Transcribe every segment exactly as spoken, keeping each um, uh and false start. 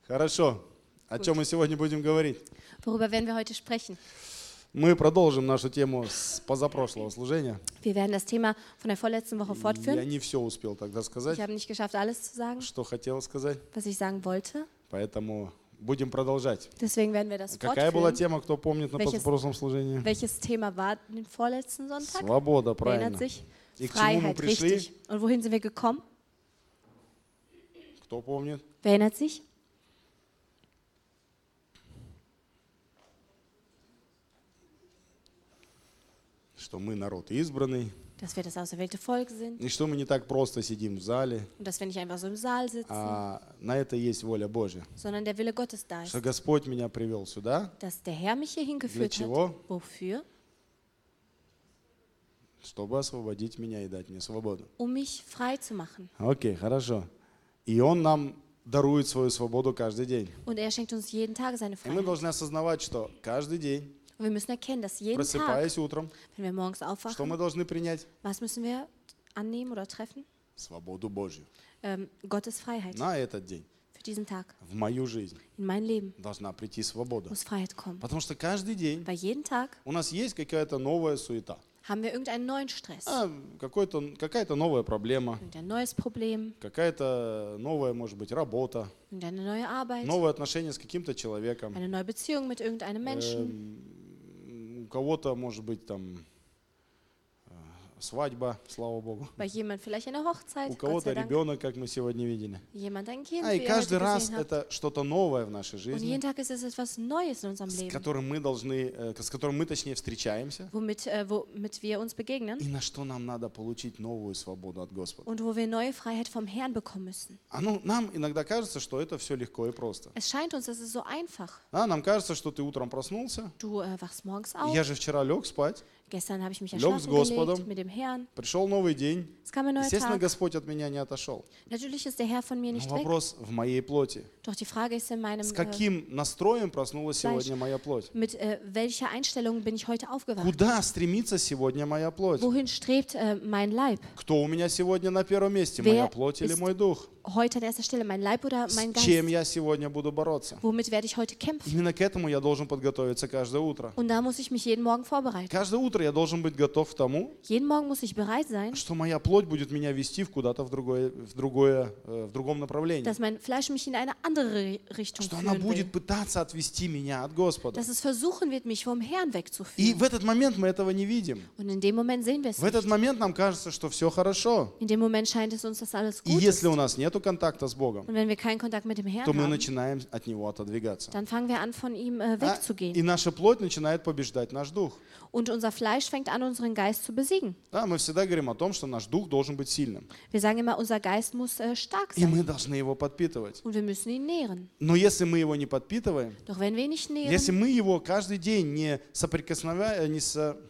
Хорошо. О чем мы сегодня будем говорить? Worüber werden wir heute sprechen? Мы продолжим нашу тему с позапрошлого служения. Wir werden das Thema von der vorletzten Woche Я fortführen. не все успел тогда сказать, Ich habe nicht geschafft, alles zu sagen, что хотел сказать, was ich sagen wollte. поэтому будем продолжать. Deswegen werden wir das Какая была fortführen. тема, кто помнит на Welches- позапрошлом служении? Welches Thema war den vorletzten Sonntag? Свобода, Erinnert правильно. sich? И к чему мы Freiheit, пришли? richtig. Und wohin sind wir gekommen? Кто помнит? Wer erinnert sich? Что мы народ избранный, Dass wir das auserwählte Volk sind и что мы не так просто сидим в зале, und dass wir nicht einfach so im Saal sitzen, а на это есть воля Божья. sondern der Wille Gottes da ist. Что Господь меня привел сюда, Dass der Herr mich hier для hingeführt чего? hat. Wofür? Чтобы освободить меня и дать мне свободу. Um mich frei zu machen. Окей, хорошо. И Он нам дарует свою свободу каждый день. Und er schenkt uns jeden Tag seine И мы Freiheit. должны осознавать, что каждый день, Und wir müssen erkennen, dass jeden Tag, просыпаясь утром, wenn wir morgens что aufwachen, мы должны принять? was müssen wir annehmen oder treffen? Свободу Божью. Ähm, Gottes Freiheit На этот день, für diesen Tag. в мою жизнь, In mein Leben должна прийти свобода. muss Freiheit kommen. Потому что каждый день Weil jeden Tag у нас есть какая-то новая суета. haben wir irgendeinen neuen Stress. А, какой-то, какая-то новая проблема, Irgendein neues Problem, какая-то новая, может быть, работа, irgendeine neue Arbeit, новые отношения с каким-то человеком. eine neue Beziehung mit irgendeinem Menschen. Эм, У кого-то, может быть, там э, свадьба, слава Богу. Bei jemand vielleicht eine Hochzeit, У Gott кого-то sei Dank. ребенок, как мы сегодня видели. Jemand ein Kind, А и wie ihr каждый heute раз gesehen habt. это что-то новое в нашей Und жизни, jeden Tag ist es etwas Neues in unserem с Leben, которым мы должны, э, с которым мы, точнее, встречаемся, womit, äh, womit wir uns begegnen и на что нам надо получить новую свободу от Господа. und wo wir neue Freiheit vom Herrn bekommen müssen. А ну, нам иногда кажется, что это все легко и просто. Es scheint uns, es ist so einfach. А, нам кажется, что ты утром проснулся, Du äh, wachst morgens auf. я же вчера лег спать, Gestern habe ich mich ja Log с schlafen Господом. gelegt mit dem Herrn. пришел новый день. Es kam ein neuer Естественно, Tag. Господь от меня не отошел. Natürlich ist der Herr von mir Но nicht weg. вопрос в моей плоти. Doch die Frage ist in meinem, С äh, каким настроем проснулась Fleisch. сегодня моя плоть? mit äh, welcher Einstellung bin ich heute aufgewacht? Куда стремится сегодня моя плоть? Wohin strebt äh, mein Leib? Кто у меня сегодня на первом месте, Wer моя плоть или ist мой дух? Heute an erster Stelle, mein Leib oder mein С чем Geist? я сегодня буду бороться? Womit werde ich heute kämpfen? Именно к этому я должен подготовиться каждое утро. Und da muss ich mich jeden Morgen vorbereiten. Каждое утро я должен быть готов к тому, Jeden Morgen muss ich bereit sein, что моя плоть будет меня вести в куда-то в другое, в другое, э, в другом направлении. dass mein Fleisch mich in eine andere Richtung Что она führen будет will. пытаться отвести меня от Господа. Dass es versuchen wird, mich vom Herrn И wegzuführen. в этот момент мы этого не видим. Und in dem Moment sehen wir es В этот nicht. момент нам кажется, что все хорошо. In dem Moment scheint es uns, dass alles И gut ist. если у нас нет контакта с Богом, Und wenn wir keinen Kontakt mit dem Herrn то мы haben, начинаем от Него отодвигаться. dann fangen wir an, von ihm äh, А, И wegzugehen. наша плоть начинает побеждать наш дух. Und unser Fleisch fängt an, unseren Geist zu besiegen. Да, мы всегда говорим о том, что наш дух должен быть сильным. Wir sagen immer, unser Geist muss äh, stark И мы sein. должны его подпитывать. Und wir müssen ihn nähren. Но если мы его не подпитываем, Doch wenn wir ihn nicht если nähren, мы его каждый день не соприкосновя... не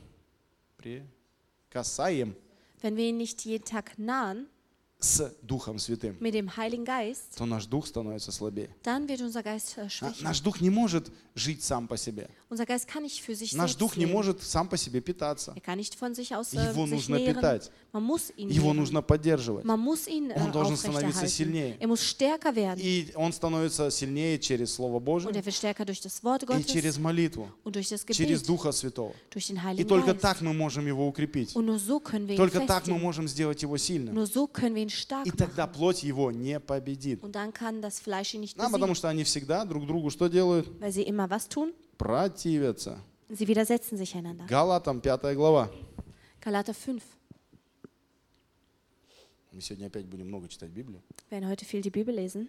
соприкасаем wenn wir ihn nicht jeden Tag nahen с Духом Святым, mit dem Heiligen Geist, то наш дух становится слабее. dann wird unser Geist äh, А schwächer. Наш дух не может жить сам по себе. Unser Geist kann nicht für sich Наш selbst дух не leben. может сам по себе питаться. Er kann nicht von sich aus äh, Его sich нужно nähren. питать. Man muss ihn Его nähren. нужно поддерживать. Man muss ihn äh, Он должен становиться aufrechterhalten. сильнее. Er muss stärker werden. И он становится сильнее через Слово Божие Und er wird stärker durch das Wort и Gottes через молитву, und durch das через Gebet, Духа Святого. durch den И Heiligen только Geist. так мы можем его укрепить. Und nur so können wir ihn Только так мы festigen. можем сделать его сильным. Nur so können wir ihn stark И тогда machen. плоть его не победит. Und dann kann das Fleisch ihn nicht А, потому besiegen. что они всегда друг другу что делают? Weil sie immer was tun? Противятся. Sie widersetzen sich einander. Галатам пятая глава. Galater fünf. Мы сегодня опять будем много читать Библию. Wir werden heute viel die Bibel lesen.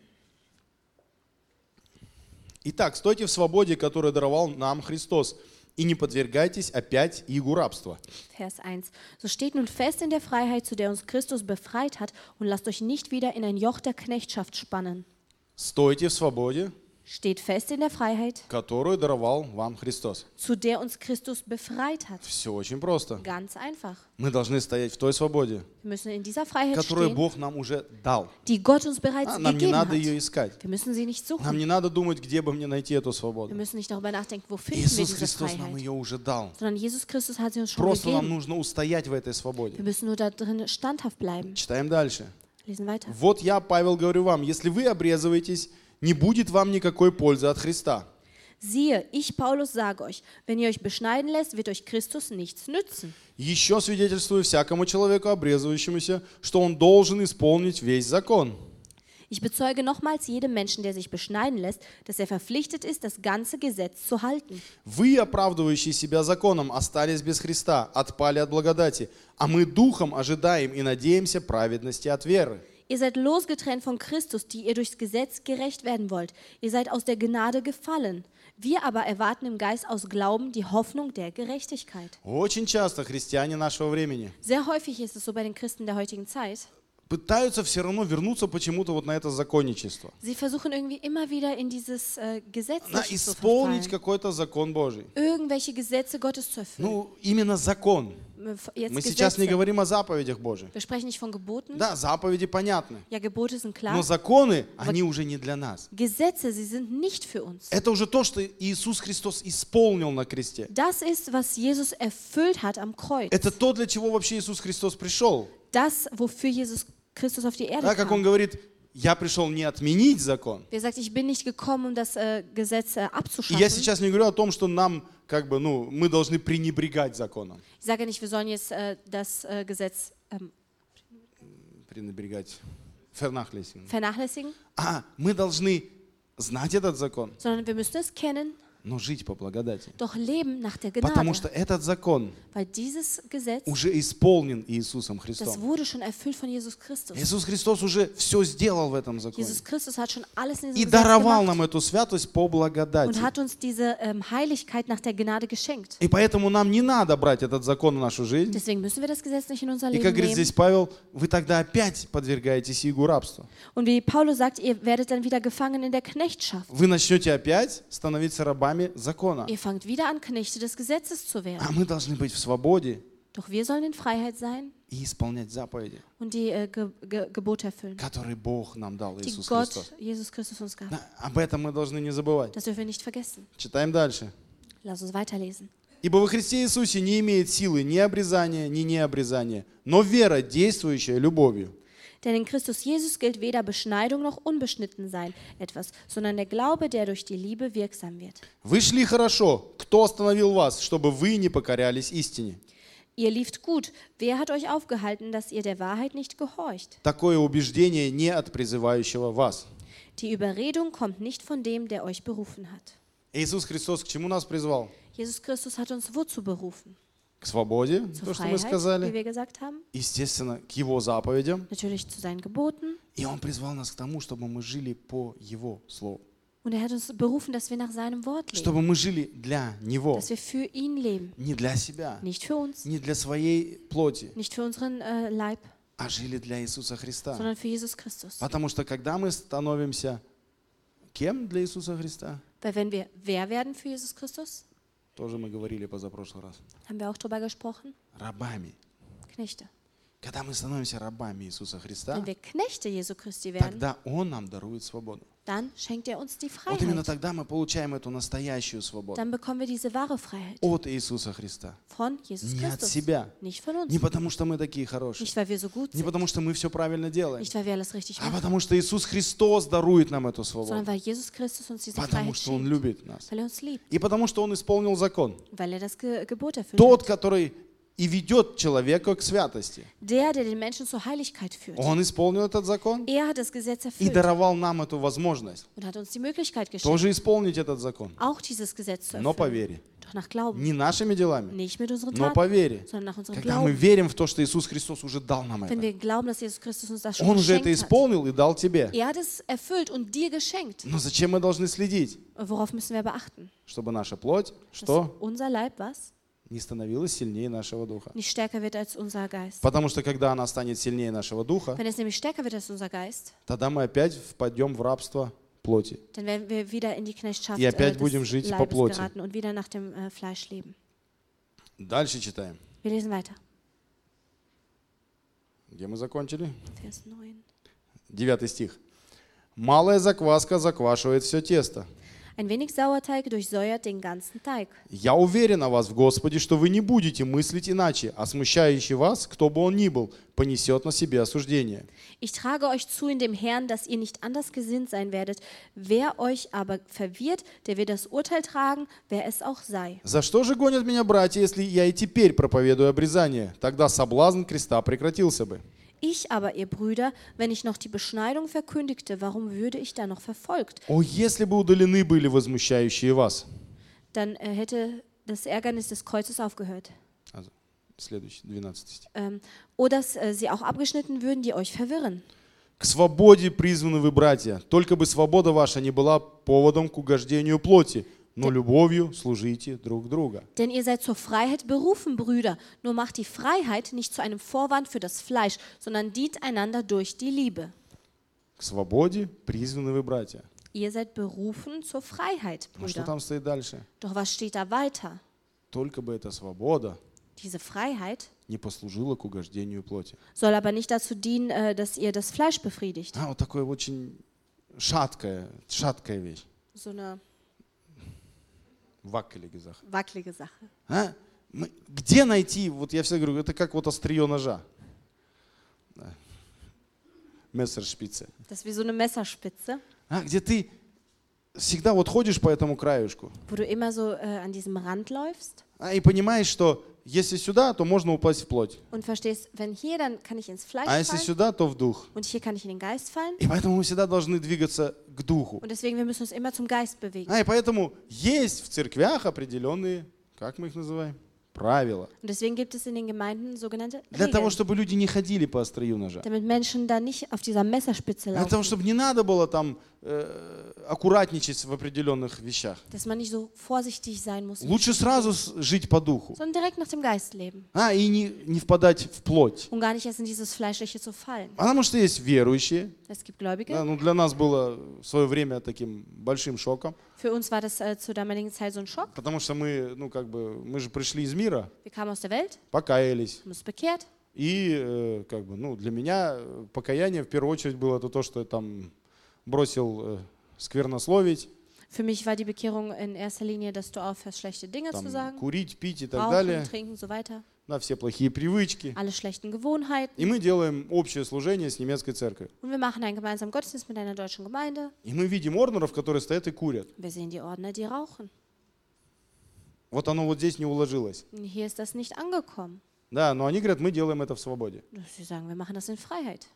Итак, стойте в свободе, которую даровал нам Христос, и не подвергайтесь опять игу рабства. Vers eins. So steht nun fest in der Freiheit, zu der uns Christus befreit hat, und lasst euch nicht wieder in ein Joch der Knechtschaft spannen. Стойте в свободе, Steht fest in der Freiheit, которую даровал вам Христос. zu der uns Christus befreit hat. Все очень просто. Ganz einfach. Мы должны стоять в той свободе, Wir müssen in dieser Freiheit которую stehen, Бог нам уже дал. die Gott uns bereits А, нам не gegeben надо hat. ее искать. Wir müssen sie nicht Нам suchen. не надо думать, где бы мне найти эту Wir свободу. müssen nicht darüber nachdenken, wo finden wir Иисус diese Христос нам Freiheit. ее уже дал. Sondern Jesus Christus hat sie uns schon Просто нам gegeben. нужно устоять в этой Wir свободе. müssen nur da drin standhaft bleiben. Читаем дальше. Lesen weiter. Вот я, Павел, говорю вам, если вы обрезываетесь, не будет вам никакой пользы от Христа. Siehe, ich, Paulus, sage euch, wenn ihr euch beschneiden lässt, wird euch Christus nichts nützen. Еще свидетельствую всякому человеку, обрезывающемуся, что он должен исполнить весь закон. Ich bezeuge nochmals jedem Menschen, der sich beschneiden lässt, dass er verpflichtet ist, das ganze Gesetz zu halten. Вы, оправдывающие себя законом, остались без Христа, отпали от благодати, а мы духом ожидаем и надеемся праведности от веры. Ihr seid losgetrennt von Christus, die ihr durchs Gesetz gerecht werden wollt. Ihr seid aus der Gnade gefallen. Wir aber erwarten im Geist aus Glauben die Hoffnung der Gerechtigkeit. Очень часто христиане нашего времени Sehr häufig ist es so bei den Christen der heutigen Zeit. пытаются все равно вернуться почему-то вот на это законничество. Sie versuchen irgendwie immer wieder in dieses äh, На Gesetzliche zu исполнить verfallen. какой-то закон Божий. Irgendwelche Gesetze Gottes zu erfüllen. Ну, именно закон. Jetzt Мы сейчас не Gesetze. говорим о заповедях Божьих. Wir sprechen nicht von Geboten. Да, заповеди понятны. Ja, Gebote sind klar. Но законы, они уже не для нас. Gesetze, sie sind nicht für uns. Это уже то, что Иисус Христос исполнил на кресте. Das ist, was Jesus erfüllt hat am Kreuz. Это то, для чего вообще Иисус Христос пришел. Das, wofür Jesus Christus auf die Erde Да, как Он kam. говорит, я пришел не отменить закон. Er sagt, ich bin nicht gekommen, um das äh, Gesetz äh, И я abzuschaffen. сейчас не говорю о том, что нам, как бы, ну, мы должны пренебрегать законом. Ich sage nicht, wir sollen jetzt äh, das äh, Gesetz ähm, Пренебрегать. Vernachlässigen. vernachlässigen, А, мы должны знать этот закон, sondern wir müssen es kennen, но жить по благодати. doch leben nach der Потому Gnade. что этот закон Weil dieses Gesetz, уже исполнен Иисусом das Христом. wurde schon erfüllt von Jesus Christus. Иисус Христос уже все сделал в этом законе. Jesus Christus hat schon alles in И diesem Gesetz даровал gemacht нам эту святость по und благодати. hat uns diese ähm, Heiligkeit nach der Gnade geschenkt. И поэтому нам не надо брать этот закон в нашу жизнь. Deswegen müssen wir das Gesetz nicht in unser И Leben как говорит nehmen. здесь Павел, вы тогда опять подвергаетесь игу рабства. Und wie Paulus sagt, ihr werdet dann wieder gefangen in der Knechtschaft. Вы начнете опять становиться рабами закона. Ihr fangt wieder an, Knechte des Gesetzes zu А werden. мы должны быть в свободе Doch wir sollen in Freiheit sein и исполнять заповеди, und die äh, Ge Ge Gebote erfüllen, которые Бог нам дал, die Иисус Gott, Христос. Jesus Christus uns gab. Да, об этом мы должны не забывать. Das dürfen wir nicht vergessen. Читаем дальше. Lass uns weiterlesen. Ибо во Христе Иисусе не имеет силы ни обрезания, ни необрезания, но вера, действующая любовью. Denn in Christus Jesus gilt weder Beschneidung noch Unbeschnittensein etwas, sondern der Glaube, der durch die Liebe wirksam wird. Вы шли хорошо. Кто остановил вас, чтобы вы не покорялись истине? Ihr lieft gut. Wer hat euch aufgehalten, dass ihr der Wahrheit nicht gehorcht? Такое убеждение не от призывающего вас. Die Überredung kommt nicht von dem, der euch berufen hat. Иисус Христос к чему нас призвал? Jesus Christus hat uns wozu berufen? К свободе, Zur то, что мы Freiheit, wie сказали. wir gesagt haben. Естественно, к Его заповедям. Natürlich zu seinen Geboten. И Он призвал нас к тому, чтобы мы жили по Его Слову. Und er hat uns berufen, dass wir nach seinem Wort leben. Чтобы мы жили для Него. Dass wir für ihn leben. Не для себя, Nicht für uns, не для своей плоти, nicht für unseren äh, Leib, а жили для Иисуса Христа. sondern für Jesus Christus. Потому что когда мы становимся кем для Иисуса Христа? Weil wenn wir wer werden für Jesus Christus, Тоже мы говорили позапрошлый раз. haben wir auch darüber gesprochen, Рабами. Knechte. Когда мы становимся рабами Иисуса Христа, Wenn wir Knechte Jesu Christi werden, тогда Он нам дарует свободу. dann schenkt er uns die Вот именно Freiheit. тогда мы получаем эту настоящую свободу Dann bekommen wir diese wahre Freiheit от Иисуса Христа. von Jesus Не от Christus. себя. Nicht von uns. Не потому, что мы такие хорошие. Nicht, weil wir so gut Не sind. потому, что мы все правильно делаем. Nicht, weil wir alles richtig А machen, потому, что Иисус Христос дарует нам эту sondern свободу. weil Jesus Christus uns diese Потому, Freiheit что Он schenkt. любит нас. Weil er uns liebt. И потому, что Он исполнил закон. Weil er das Ge Gebot erfüllt Тот, hat. который и ведет человека к святости. Der, der den Menschen zur Heiligkeit führt. Он исполнил этот закон Er hat das Gesetz и erfüllt даровал нам эту возможность und hat uns die Möglichkeit geschenkt, тоже исполнить этот закон. auch dieses Gesetz zu Но по erfüllen. вере. Doch nach Glauben. Не нашими делами, Nicht mit unseren но по Taten, вере. sondern nach unserem Когда мы Glauben. верим в то, что Иисус Христос уже дал нам Wenn это. wir glauben, dass Jesus Christus uns das schon Он уже это geschenkt hat. исполнил и дал тебе. Er hat es erfüllt und dir geschenkt. Но зачем мы должны следить? Worauf müssen wir beachten? Чтобы наша плоть, Dass что? unser Leib was? Не становилась сильнее нашего духа. Nicht stärker wird als unser Geist. Потому что когда она станет сильнее нашего духа, Wenn es nämlich stärker wird als unser Geist, тогда мы опять впадем в рабство плоти. dann werden wir wieder in die Knechtschaft И äh, опять des будем жить по Leibes плоти. geraten und wieder nach dem äh, Fleisch leben. Дальше читаем. Wir lesen weiter. Где мы закончили? Vers neun. Девятый стих. Малая закваска заквашивает все тесто. Ein wenig Sauerteig durchsäuert den ganzen Teig. Я уверен о вас в Господе, что вы не будете мыслить иначе, а смущающий вас, кто бы он ни был, понесет на себе осуждение. Ich trage euch zu in dem Herrn, dass ihr nicht anders gesinnt sein werdet. Wer euch aber verwirrt, der wird das Urteil tragen, wer es auch sei. За что же гонят меня братья, если я и теперь проповедую обрезание? Тогда соблазн креста прекратился бы. Ich aber, ihr Brüder, wenn ich noch die Beschneidung verkündigte, warum würde ich da noch verfolgt? О, если бы удалены были возмущающие вас. Dann äh, hätte das Ärgernis des Kreuzes aufgehört. Also, следующий, двенадцатый стих. Ähm, oder dass äh, sie auch abgeschnitten würden, die euch verwirren. К свободе призваны вы, братья, только бы свобода ваша не была поводом к угождению плоти, но любовью служите друг друга. Denn ihr seid zur Freiheit berufen, Brüder. Nur macht die Freiheit nicht zu einem Vorwand für das Fleisch, sondern dient einander durch die Liebe. К свободе призваны вы, братья. Ihr seid berufen zur Freiheit, Ну что Brüder. там стоит дальше? Doch was steht da weiter? Только бы эта свобода Diese Freiheit не послужила к угождению плоти. soll aber nicht dazu dienen, äh, dass ihr das Fleisch befriedigt. А, вот такое очень шаткая, шаткая вещь. So eine Ваккелиге Sache. wackelige Sache. А? Мы- Где найти, вот я всегда говорю, это как вот острие ножа. Да. Мессершпице. Das ist wie so eine Messerspitze, А, где ты всегда вот ходишь по этому краюшку, wo du immer so äh, an diesem Rand läufst а, и понимаешь, что если сюда, то можно упасть в плоть, und verstehst, wenn hier, dann kann ich ins Fleisch а если fallen сюда, то в дух. und hier kann ich in den Geist fallen. И поэтому мы всегда должны двигаться к духу. Und deswegen, wir müssen uns immer zum Geist bewegen. А, и поэтому есть в церквях определенные, как мы их называем, правила. Und deswegen gibt es in den Gemeinden sogenannte Для того, Regeln, чтобы люди не ходили по острию ножа. damit Menschen da nicht auf dieser Messerspitze Для того, laufen, чтобы не надо было там э, аккуратничать в определенных вещах. dass man nicht so vorsichtig sein muss, Лучше сразу с- жить по духу. sondern direkt nach dem Geist leben А, и не, не впадать в плоть. und gar nicht erst in dieses Fleischliche zu fallen. Потому что есть верующие. Es gibt Gläubige. Да, ну, для нас было в свое время таким большим шоком. Für uns war das äh, zur damaligen Zeit so ein Schock. Потому что мы, ну, как бы, мы же пришли из мира, Wir kamen aus der Welt, покаялись. haben uns bekehrt. И, э, как бы, ну, для меня э, покаяние в первую очередь было это то, что я там бросил э, сквернословить, Für mich war die Bekehrung in erster Linie, dass du aufhörst, schlechte Dinge zu там, sagen, курить, пить и так rauchen, далее. trinken und so weiter. Да, все плохие привычки. Alle schlechten Gewohnheiten. И мы делаем общее служение с немецкой церковью. Und wir machen einen gemeinsamen Gottesdienst mit einer deutschen Gemeinde. И мы видим орднеров, которые стоят и курят. Wir sehen die Ordner, die rauchen. Вот оно вот здесь не уложилось. Und hier ist das nicht angekommen. Да, но они говорят, мы делаем это в свободе. Sie sagen, wir machen das in Freiheit.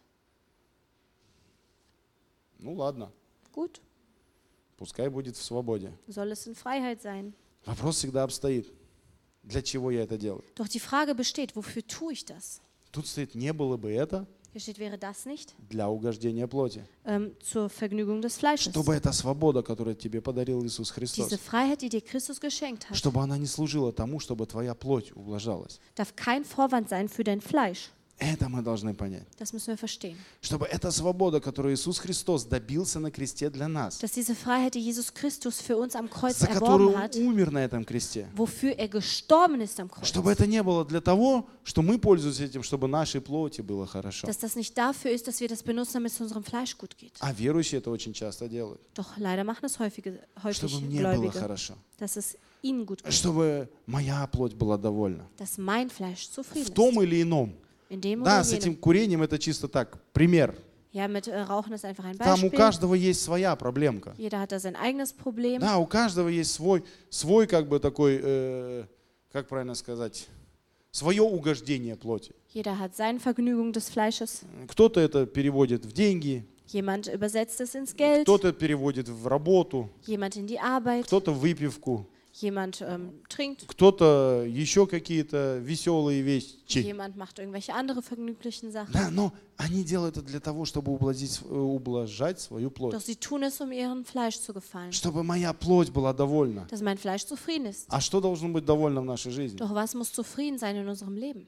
Ну ладно, Gut, пускай будет в свободе. soll es in Freiheit sein. Вопрос всегда обстоит. Для чего я это делаю? Doch die Frage besteht, wofür tue ich das? Тут стоит, не было бы это Hier steht, wäre das nicht для угождения плоти. ähm, zur Vergnügung des Fleisches. Чтобы эта свобода, которую тебе подарил Иисус Diese Христос, Freiheit, die dir Christus geschenkt hat, чтобы она не служила тому, чтобы твоя плоть ублажалась. darf kein Vorwand sein für dein Fleisch. Это мы должны понять. Das müssen wir verstehen. Чтобы эта свобода, которую Иисус Христос добился на кресте для нас, Dass diese Freiheit, die Jesus Christus für uns am Kreuz за которую erworben Он hat, умер на этом кресте, wofür er gestorben ist am Kreuz, чтобы это не было для того, что мы пользуемся этим, чтобы нашей плоти было хорошо. dass das nicht dafür ist, dass wir das benutzen, damit es unserem Fleisch gut geht. А верующие это очень часто делают. Doch leider machen es häufige, häufig Чтобы мне было Gläubige, хорошо. dass es ihnen gut geht, Чтобы моя плоть была довольна. dass mein Fleisch В zufrieden том ist. или ином. In dem Да, oder с этим jenem. курением это чисто так, пример. Ja, mit äh, Rauchen ist einfach ein Там у Beispiel. каждого есть своя проблемка. Jeder hat da sein eigenes Problem. Да, у каждого есть свой, свой как бы такой, э, как правильно сказать, свое угождение плоти. Jeder hat seine Vergnügung des Fleisches. Кто-то это переводит в деньги, Jemand übersetzt es ins Geld, кто-то переводит в работу, jemand in die Arbeit, кто-то в выпивку, jemand ähm, trinkt, кто-то еще какие-то веселые вещи. jemand macht irgendwelche andere vergnüglichen Sachen. Да, но они делают это для того, чтобы ублажить, э, ублажать свою Doch плоть. sie tun es, um ihrem Fleisch zu gefallen, Чтобы моя плоть была довольна. dass mein Fleisch zufrieden ist. А что должно быть довольно в нашей жизни? Doch was muss zufrieden sein in unserem Leben?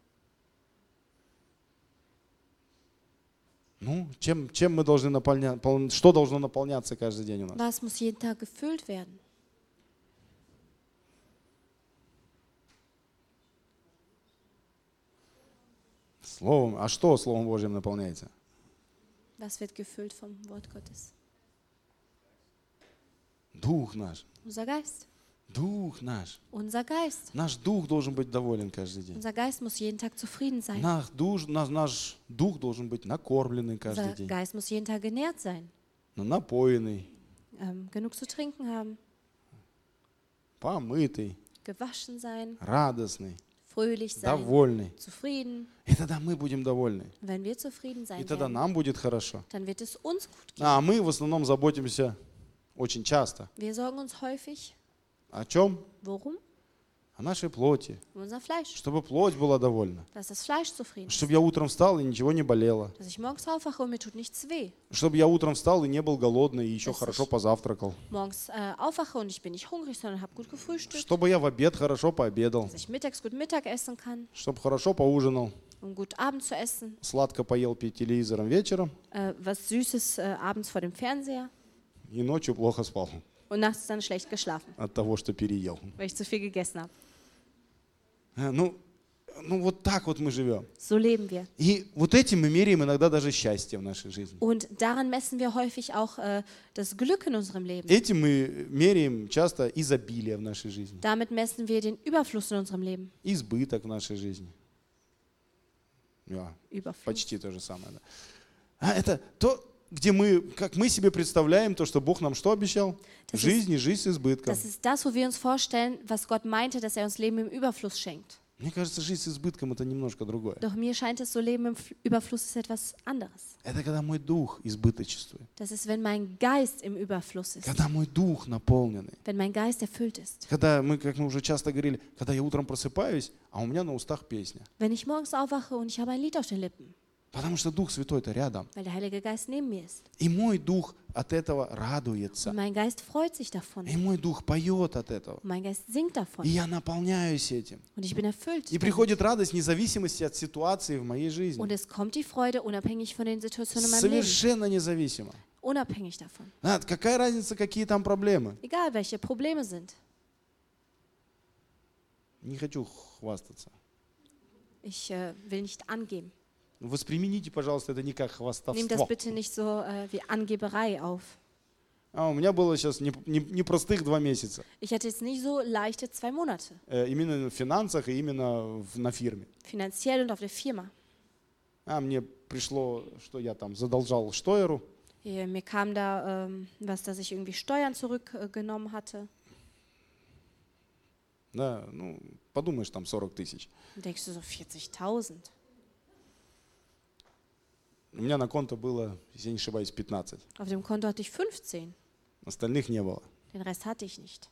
Ну, чем, чем мы должны наполнять, что должно наполняться каждый день у нас? Was muss jeden Tag gefüllt werden? Словом. А что Словом Божьим наполняется? Was wird gefüllt vom Wort Gottes? Дух наш. Unser Geist. Дух наш. Unser Geist. Наш дух должен быть доволен каждый день. Unser Geist muss jeden Tag zufrieden sein. Наш, душ, наш, наш дух должен быть накормленный каждый Unser день. Geist muss jeden Tag genährt sein. Но напоенный, Ähm, genug zu trinken haben. помытый, Gewaschen sein. радостный, Fröhlich sein. довольный. Zufrieden. И тогда мы будем довольны. Und wenn wir zufrieden И sein тогда werden, нам будет хорошо. dann wird es uns gut gehen. А мы в основном заботимся очень часто. Wir sorgen uns häufig, О чем? worum? О нашей плоти. Um unser Fleisch. Чтобы плоть была довольна. Dass das Fleisch zufrieden ist. Чтобы я утром встал и ничего не болело. Dass ich morgens aufwache und mir tut nichts weh. Чтобы я утром встал и не был голодный и еще Das хорошо ist- позавтракал. Morgens äh, aufwache und ich bin nicht hungrig, sondern habe gut gefrühstückt. Чтобы я в обед хорошо пообедал. Dass ich mittags gut Mittag essen kann, Чтобы хорошо поужинал. um gut Abend zu essen. Сладко поел перед телевизором вечером. Äh, was Süßes äh, abends vor dem Fernseher. И ночью плохо спал Und nachts dann schlecht geschlafen, от того, что переел. weil ich zu viel gegessen habe. Э, Ну, ну вот так вот мы живем. So leben wir. И вот этим мы меряем иногда даже счастье в нашей жизни. Und daran messen wir häufig auch äh, das Glück in unserem Leben. Этим мы меряем часто изобилие в нашей жизни. Damit messen wir den Überfluss in unserem Leben. Избыток в нашей жизни. Ja, Überfluss. почти то же самое. Да. А это то, где мы, как мы себе представляем, то, что Бог нам что обещал? Das ist- Жизнь и жизнь с избытком. Das ist das, wo wir uns vorstellen, was Gott meinte, dass er uns Leben im Überfluss schenkt. Мне кажется, жизнь с избытком это немножко другое. Doch mir scheint es so, Leben im F- Überfluss ist etwas anderes. Это когда мой дух избыточествует. Das ist, wenn mein Geist im Überfluss ist. Когда мой дух наполненный. Wenn mein Geist erfüllt ist. Когда мы, как мы уже часто говорили, когда я утром просыпаюсь, а у меня на устах песня. Wenn ich morgens aufwache und ich habe ein Lied auf den Lippen, Потому что Дух Святой-то рядом. weil der Heilige Geist neben mir ist. И мой дух от этого радуется. Und mein Geist freut sich davon. И мой дух поет от этого. Und mein Geist singt И davon. я наполняюсь этим. Und ich bin erfüllt. И приходит радость вне зависимости от ситуации в моей жизни. Und es kommt die Freude unabhängig von den Situationen in meinem Leben. Совершенно независимо. Unabhängig davon. А, какая разница, какие там проблемы? Egal, welche Probleme sind. Не хочу хвастаться. Ich äh, will nicht angeben. Воспримите, пожалуйста, это не как Nehmt das хвастовство. bitte nicht so äh, wie Angeberei auf. А у меня было сейчас не- не- непростых два месяца. Ich hatte jetzt nicht so leichte zwei Monate. Э, Именно в финансах и именно в- на фирме. Finanziell und auf der Firma. А мне пришло, что я там задолжал Штойеру. Hier, mir kam da ähm, was, dass ich irgendwie Steuern zurückgenommen äh, hatte. Да, ну, подумаешь, там сорок тысяч. Und denkst du so vierzigtausend. У меня на конто было, если я не ошибаюсь, пятнадцать. Auf dem Konto hatte ich fünfzehn. Остальных не было. Den Rest hatte ich nicht.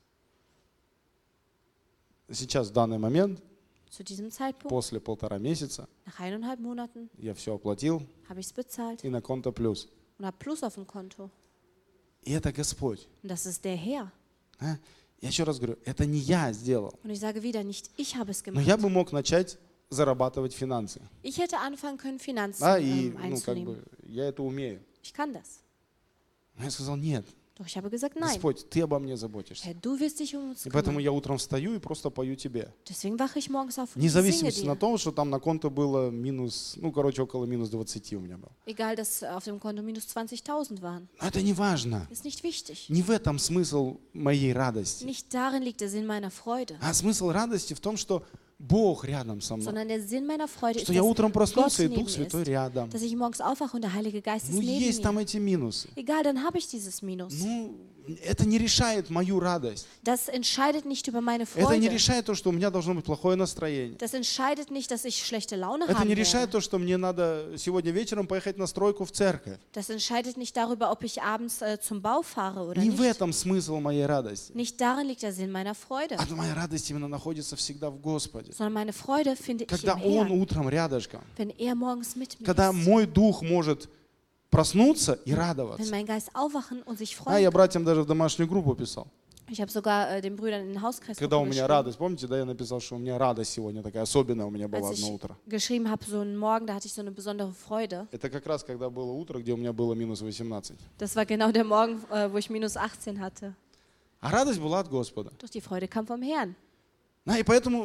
Сейчас, в данный момент, Zu diesem Zeitpunkt, после полтора месяца, nach eineinhalb Monaten, я все оплатил habe ich es bezahlt и на конто плюс. und habe Plus auf dem Konto. И это Господь. Und das ist der Herr. А? Я еще раз говорю, это не я сделал. Und ich sage wieder, nicht ich habe es Но gemacht. я бы мог начать зарабатывать финансы. Ich hätte anfangen können, Finanzen Да, и ähm, ну, как einzunehmen. бы, я это умею. Ich kann das. Но я сказал, нет, Doch ich habe gesagt, nein. Господь, Ты обо мне заботишься. Herr, du wirst dich um uns И поэтому kümmern. я утром встаю и просто пою Тебе. Deswegen wache ich morgens auf und Вне ich singe зависимости на dir. том, что там на конто было минус, ну, короче, около минус двадцати у меня было. Egal, dass auf dem Konto minus zwanzigtausend waren. Но это не важно. Ist nicht wichtig. Не в этом смысл моей радости. Nicht darin liegt der Sinn meiner Freude. А смысл радости в том, что Бог рядом со мной. Sondern der Sinn meiner Freude ist, Что я dass утром Gott проснулся, и neben Дух mir Святой ist. рядом. Dass ich morgens aufwache und der Heilige Geist ist Ну, neben есть там mir. эти минусы. Egal, dann habe ich dieses Minus. Ну, это не решает мою радость. Das entscheidet nicht über meine Это не Freude. решает то, что у меня должно быть плохое настроение. Das entscheidet nicht, dass ich schlechte Laune Это haben не решает werde. то, что мне надо сегодня вечером поехать на стройку в церковь. Das entscheidet nicht darüber, ob ich abends äh, zum Bau fahre oder Не в nicht. этом смысл моей радости. Nicht darin liegt der Sinn meiner Freude. А моя радость именно находится всегда в Господе. Sondern meine Freude finde ich Когда im Он Herrn. утром рядышком. Wenn er morgens mit mir Когда ist. мой дух может проснуться и Wenn радоваться. mein Geist aufwachen und sich А я freuen. братьям даже в домашнюю группу писал. Ich habe sogar äh, den Brüdern in den Hauskreis Когда у меня geschrieben. радость, помните, да, я написал, что у меня радость сегодня такая особенная у меня была Als одно ich утро. geschrieben habe, so einen Morgen, da hatte ich so eine besondere Freude. Это как раз когда было утро, где у меня было минус восемнадцать. Das war genau der Morgen, äh, wo ich minus achtzehn hatte. А радость была от Господа. Doch die Freude kam vom Herrn. Да, и поэтому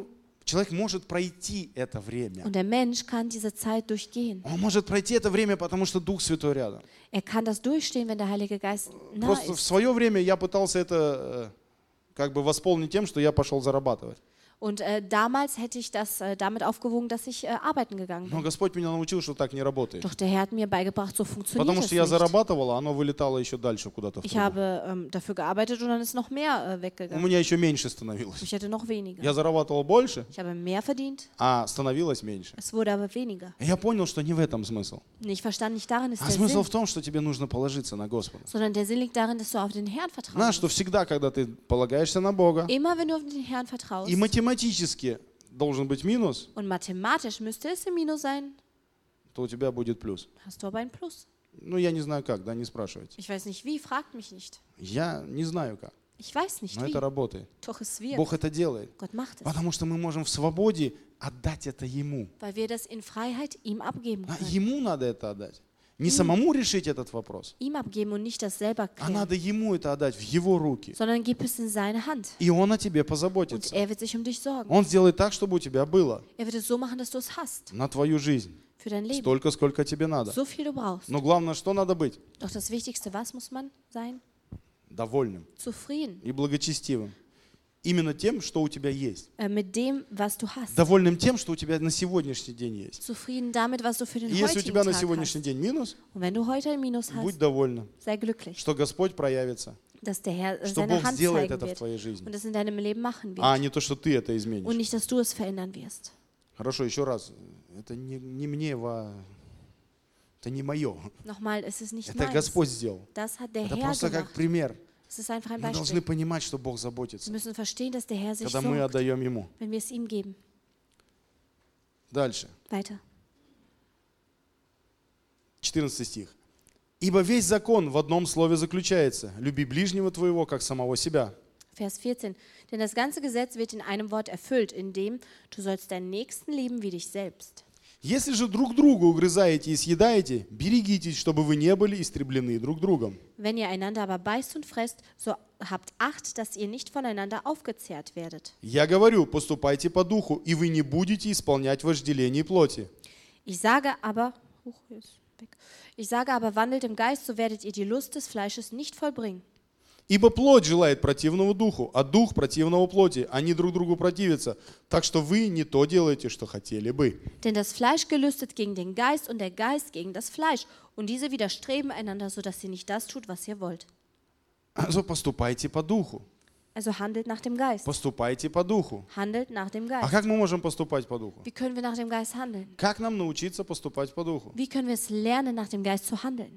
Человек может пройти это время. Und der Mensch kann diese Zeit durchgehen. Он может пройти это время, потому что Дух Святой рядом. Er kann das durchstehen, wenn der Heilige Geist nah Просто в ist. свое время я пытался это э, как бы восполнить тем, что я пошел зарабатывать. Und äh, damals hätte ich das äh, damit aufgewogen, dass ich äh, arbeiten gegangen Но bin. Господь меня научил, что так не работает. Doch der Herr hat mir beigebracht, so funktioniert Потому es что я nicht. зарабатывал, а оно вылетало еще дальше куда-то в Ich трубу. habe ähm, dafür gearbeitet und dann ist noch mehr äh, У weggegangen. меня еще меньше становилось. Ich hätte noch weniger. Я зарабатывал больше, Ich habe mehr verdient, а становилось меньше. es wurde aber weniger. И я понял, что не в этом смысл. Und ich verstand nicht, darin ist А der смысл Sinn, в том, что тебе нужно положиться на Господа. sondern der Sinn liegt darin, dass du auf den Herrn vertrauen Знаешь, что musst. всегда, когда ты полагаешься на Бога, Immer wenn du auf den Herrn vertraust, и математически должен быть минус, und mathematisch müsste es im Minus sein, то у тебя будет плюс. hast du aber ein Plus. Ну, я не знаю как, да, не спрашивайте. Ich weiß nicht wie, fragt mich nicht. Я не знаю как, Ich weiß nicht но wie, это работает. doch es wird. Бог это делает. Gott macht es, Потому что мы можем в свободе отдать это Ему. weil wir das in Freiheit ihm abgeben А können. Ему надо это отдать. Не самому решить этот вопрос, Ihm abgeben und nicht das selber а klären, надо Ему это отдать в Его руки. sondern gib es in seine Hand. И Он о тебе Und позаботится. er wird sich um dich sorgen. Он сделает так, чтобы у тебя было Er wird es so machen, dass du es hast на твою жизнь für dein Leben. столько, сколько тебе надо. So viel du brauchst. Но главное, что надо быть? Doch das Wichtigste, was muss man sein? Довольным Zufrieden и благочестивым. Именно тем, что у тебя есть. äh, mit dem, was du hast. Довольным тем, что у тебя на сегодняшний день есть. Zufrieden damit, was du für den И если у heutigen тебя на Tag сегодняшний hast. день минус, Und wenn du heute ein Minus будь hast, довольным, sei glücklich, что Господь проявится, dass der Herr äh, что seine Бог Hand сделает zeigen это в wird твоей жизни, und es in deinem Leben machen а wird. не то, что ты это Und изменишь. nicht, dass du es verändern wirst. Хорошо, еще раз. Это не, не мне, во- это не мое. Nochmal, es ist nicht Это meins. Господь сделал. Das hat der Это Herr просто как gemacht. пример. Es ist einfach ein Мы должны Beispiel. понимать, что Бог Wir заботится, müssen verstehen, dass der Herr sich когда мы sorgt, отдаем Ему. wenn wir es ihm geben. Дальше. Weiter. четырнадцатый стих. «Ибо весь закон в одном слове заключается. Люби ближнего твоего, как самого себя». Vers vierzehn. Denn das ganze Gesetz wird in einem Wort erfüllt, in dem du sollst deinen Nächsten lieben wie dich selbst. «Если же друг друга угрызаете и съедаете, берегитесь, чтобы вы не были истреблены друг другом». Wenn ihr einander aber beißt und fresst, so habt Acht, dass ihr nicht voneinander aufgezehrt werdet. «Я говорю, поступайте по духу, и вы не будете исполнять вожделение плоти». Ich sage aber, Huch, hier ist weg. ich sage aber, wandelt im Geist, so werdet ihr die Lust des Fleisches nicht vollbringen. «Ибо плоть желает противного духу, а дух противного плоти. Они друг другу противятся. Так что вы не то делаете, что хотели бы». Denn das Fleisch gelüstet gegen den Geist und der Geist gegen das Fleisch. Und diese widerstreben einander, sodass ihr nicht das tut, was ihr wollt. Also поступайте по духу. Also handelt nach dem Geist. Поступайте по духу. Handelt nach dem А Geist. как мы можем поступать по духу? Wie können wir nach dem Geist handeln? Как нам научиться поступать по духу? Wie können wir es lernen, nach dem Geist zu handeln?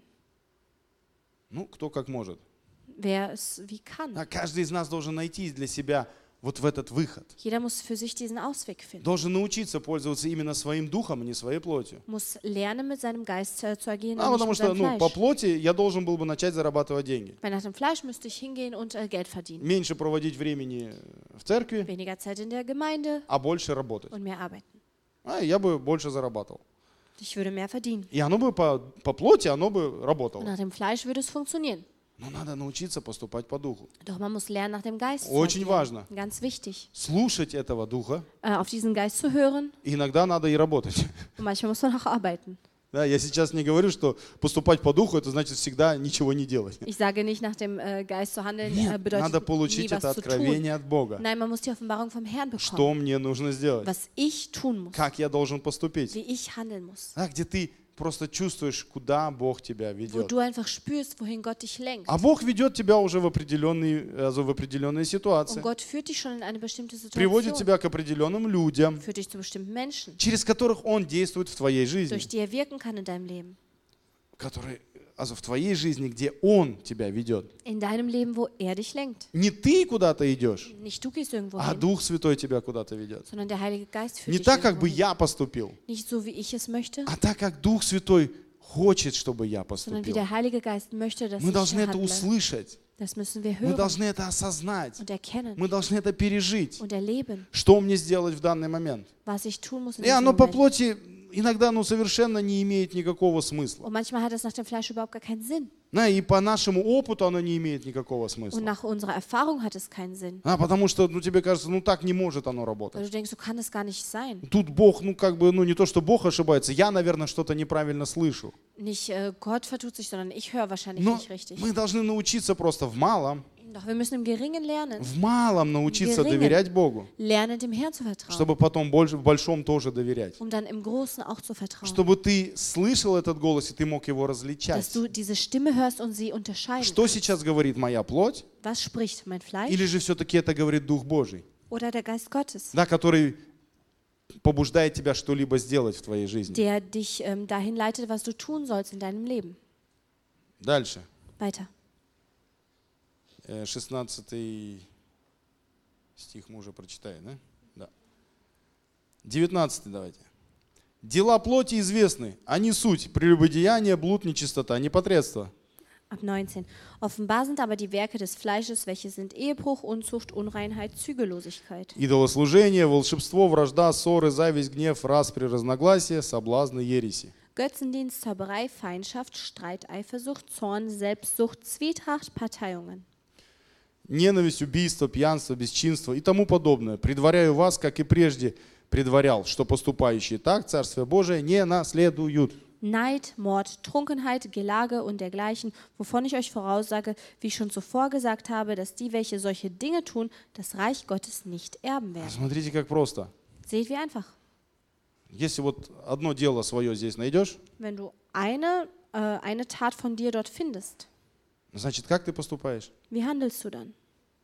Ну, кто как может. Wer es wie kann. А каждый из нас должен найти для себя вот в этот выход. Jeder muss für sich diesen Ausweg finden. Должен научиться пользоваться именно своим духом, а не своей плотью. Muss lernen, mit seinem Geist äh, zu agieren А und nicht потому mit что, seinem ну, по Fleisch. плоти я должен был бы начать зарабатывать деньги. Weil nach dem Fleisch müsste ich hingehen und äh, Geld verdienen. Меньше проводить времени в церкви, Weniger Zeit in der Gemeinde а больше работать. und mehr arbeiten. А я бы больше зарабатывал. Ich würde mehr verdienen. И оно бы по, по плоти, оно бы Und работало. nach dem Fleisch würde es funktionieren. Но надо научиться поступать по духу. Doch man muss lernen, nach dem Geist zu Очень agieren. важно. Ganz wichtig. Слушать этого духа. Äh, auf diesen Geist zu hören И иногда надо и работать. und manchmal muss man auch arbeiten. Да, я сейчас не говорю, что поступать по духу, это значит всегда ничего не делать. Ich sage nicht, nach dem äh, Geist zu handeln äh, Нет, надо bedeutet nie получить это was zu tun. откровение от Бога. Nein, man muss die Offenbarung vom Herrn Что bekommen, мне нужно сделать? was ich tun muss, Как я должен поступить? wie ich handeln muss. Да, где ты просто чувствуешь, куда Бог тебя Wo ведет. du einfach spürst, wohin Gott dich lenkt. А Бог ведет тебя уже в определенные, also в определенные Und ситуации. Gott führt dich schon in eine bestimmte Приводит Situation, тебя к определенным людям, führt dich zu bestimmten Menschen, через которых Он действует в твоей жизни. durch die er wirken kann in deinem Leben. Которые, also в твоей жизни, где Он тебя ведет. In deinem Leben, wo er dich lenkt. Не ты куда-то идешь, Nicht du gehst irgendwo а hin, Дух Святой тебя куда-то ведет. sondern der Heilige Geist führt Не dich так, как irgendwo бы hin. я поступил, Nicht so, wie ich es möchte, а так, как Дух Святой хочет, чтобы я sondern wie поступил. der Heilige Geist möchte, dass Мы ich должны это handle. услышать, Das müssen wir мы hören должны это осознать, und erkennen мы должны это пережить. und erleben, Что мне сделать в данный момент? was ich tun muss in И diesem оно по Moment. плоти иногда ну, совершенно не имеет никакого смысла. Und manchmal hat es nach dem Fleisch überhaupt gar keinen Sinn. Да, и по нашему опыту оно не имеет никакого Und смысла. nach unserer Erfahrung hat es keinen Sinn. А, потому что ну, тебе кажется, ну так не может оно Weil работать. du denkst, so kann es gar nicht sein. Тут Бог, ну как бы, ну не то, что Бог ошибается, я, наверное, что-то неправильно слышу. Nicht äh, Gott vertut sich, sondern ich höre wahrscheinlich Но nicht richtig. мы должны научиться просто в малом, Doch wir müssen im Geringen lernen. в малом научиться Geringen. доверять Богу, Lernen, dem Herrn zu vertrauen. чтобы потом больше, в большом тоже доверять. Um dann im Großen auch zu vertrauen. Чтобы ты слышал этот голос, и ты мог его Dass различать. du diese Stimme hörst und sie unterscheiden Что kannst. сейчас говорит моя плоть? Was spricht mein Fleisch Или же все-таки это говорит Дух Божий, oder der Geist Gottes, да, который побуждает тебя что-либо сделать в твоей жизни. der dich ähm, dahin leitet, was du tun sollst in deinem Leben? Дальше. Weiter. Э, шестнадцатый стих мы уже прочитали, да? Да. девятнадцатый давайте. Дела плоти известны, они суть, прелюбодеяние, блуд, нечистота, непотребство. Ab neunzehn. Offenbar sind aber die Werke des Fleisches, welche sind Ehebruch, Unzucht, Unreinheit, Zügellosigkeit, Идолослужение, волшебство, вражда, ссоры, зависть, гнев, распри, разногласия, соблазны, ереси. Götzendienst, Zauberei, Feindschaft, Streit, Eifersucht, Zorn, Selbstsucht, Zwietracht, Parteiungen, Ненависть, убийство, пьянство, бесчинство и тому подобное. Предваряю вас, как и прежде предварял, что поступающие так Царствие Божие не наследуют. Neid, Mord, Trunkenheit, Gelage und dergleichen, wovon ich euch voraussage, wie ich schon zuvor gesagt habe, dass die, welche solche Dinge tun, das Reich Gottes nicht erben werden. Смотрите, как просто. Seht wie einfach. Если вот одно дело свое здесь найдешь, Wenn du eine, äh, eine Tat von dir dort findest, значит, как ты поступаешь? wie handelst du dann?